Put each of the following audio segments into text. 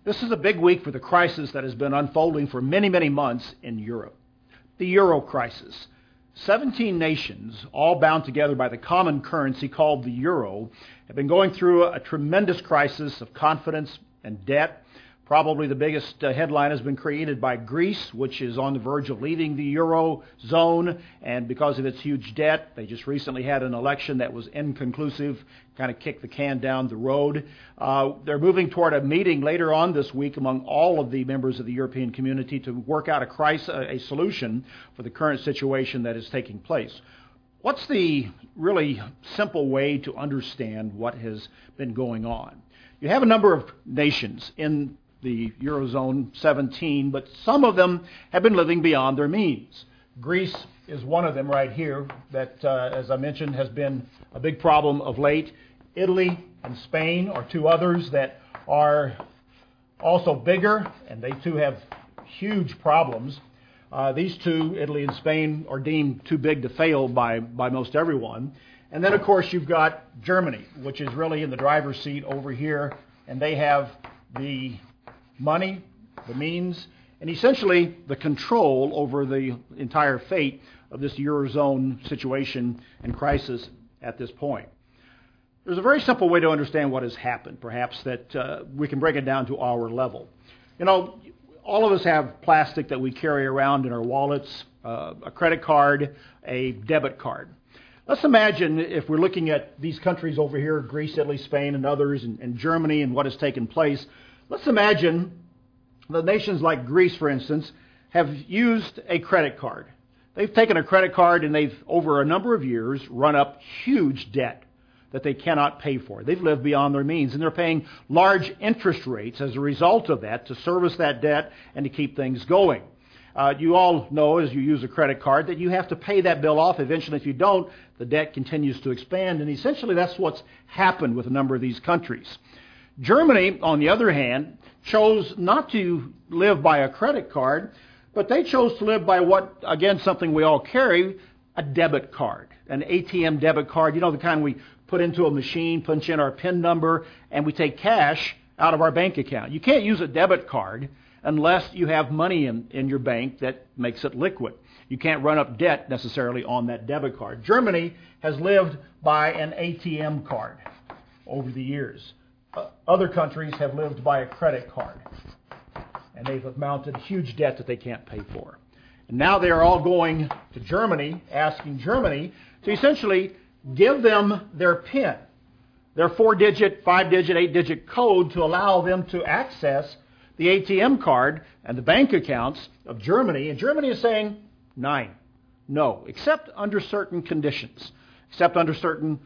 This is a big week for the crisis that has been unfolding for many, many months in Europe. The euro crisis. 17 nations, all bound together by the common currency called the euro, have been going through a tremendous crisis of confidence and debt. Probably the biggest headline has been created by Greece, which is on the verge of leaving the eurozone, and because of its huge debt, they just recently had an election that was inconclusive, kind of kicked the can down the road. They're moving toward a meeting later on this week among all of the members of the European community to work out a solution for the current situation that is taking place. What's the really simple way to understand what has been going on? You have a number of nations in the Eurozone 17, but some of them have been living beyond their means. Greece is one of them right here that, as I mentioned, has been a big problem of late. Italy and Spain are two others that are also bigger, and they too have huge problems. These two, Italy and Spain, are deemed too big to fail by most everyone. And then, of course, you've got Germany, which is really in the driver's seat over here, and they have the money, the means, and essentially the control over the entire fate of this Eurozone situation and crisis at this point. There's a very simple way to understand what has happened, perhaps, that we can break it down to our level. You know, all of us have plastic that we carry around in our wallets, a credit card, a debit card. Let's imagine if we're looking at these countries over here, Greece, Italy, Spain, and others, and Germany, and what has taken place. Let's imagine the nations like Greece, for instance, have used a credit card. They've taken a credit card and they've, over a number of years, run up huge debt that they cannot pay for. They've lived beyond their means, and they're paying large interest rates as a result of that to service that debt and to keep things going. You all know, as you use a credit card, that you have to pay that bill off eventually. If you don't, the debt continues to expand, and essentially that's what's happened with a number of these countries. Germany, on the other hand, chose not to live by a credit card, but they chose to live by what, again, something we all carry, a debit card, an ATM debit card. You know, the kind we put into a machine, punch in our PIN number, and we take cash out of our bank account. You can't use a debit card unless you have money in your bank that makes it liquid. You can't run up debt necessarily on that debit card. Germany has lived by an ATM card over the years. Other countries have lived by a credit card, and they've mounted huge debt that they can't pay for. And now they are all going to Germany, asking Germany to essentially give them their PIN, their 4-digit, 5-digit, 8-digit code to allow them to access the ATM card and the bank accounts of Germany. And Germany is saying, no, except under certain conditions, except under certain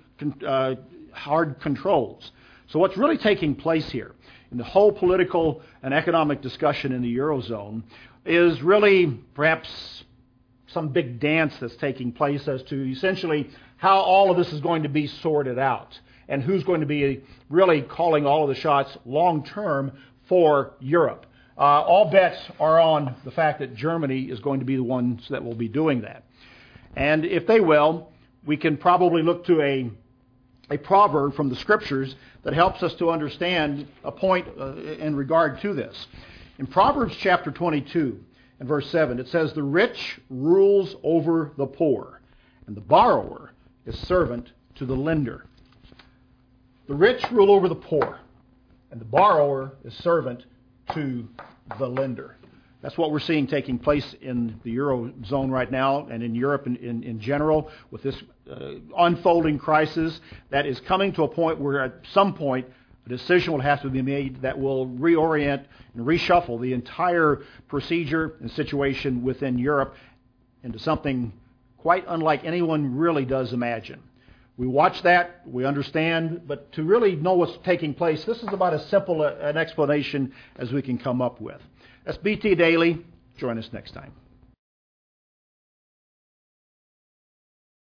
hard controls. So what's really taking place here in the whole political and economic discussion in the Eurozone is really perhaps some big dance that's taking place as to essentially how all of this is going to be sorted out and who's going to be really calling all of the shots long term for Europe. All bets are on the fact that Germany is going to be the ones that will be doing that. And if they will, we can probably look to a proverb from the Scriptures that helps us to understand a point in regard to this. In Proverbs chapter 22 and verse 7, it says, "The rich rules over the poor, and the borrower is servant to the lender." The rich rule over the poor, and the borrower is servant to the lender. That's what we're seeing taking place in the Eurozone right now and in Europe in general with this unfolding crisis that is coming to a point where at some point a decision will have to be made that will reorient and reshuffle the entire procedure and situation within Europe into something quite unlike anyone really does imagine. We watch that, we understand, but to really know what's taking place, this is about as simple an explanation as we can come up with. That's BT Daily. Join us next time.